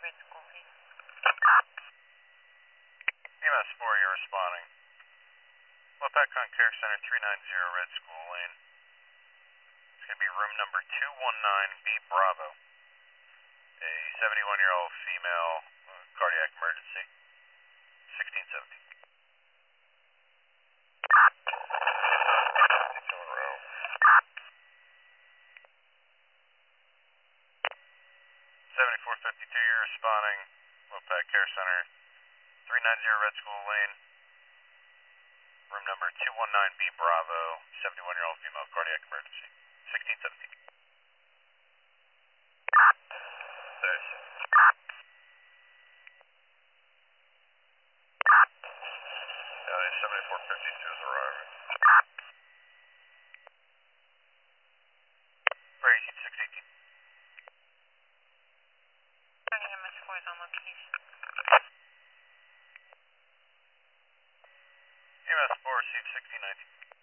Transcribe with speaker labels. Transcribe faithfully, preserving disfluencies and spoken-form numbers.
Speaker 1: Red School Lane.
Speaker 2: E M S four, you're responding. Lopatcon Care Center, three nine zero Red School Lane. It's going to be room number two one nine B Bravo. A seventy-one-year-old female, uh, cardiac emergency, sixteen seventeen. Two in a row. seventy-four fifty-two, you're responding. Lopat Care Center, three nine zero Red School Lane. Room number two one nine B Bravo, seventy-one-year-old female, cardiac emergency, sixteen seventeen. There's. Yeah, seventy-four fifty-two is arriving. Brady, six eighteen.
Speaker 1: E M S four is on location.
Speaker 2: E M S four, received sixteen nineteen.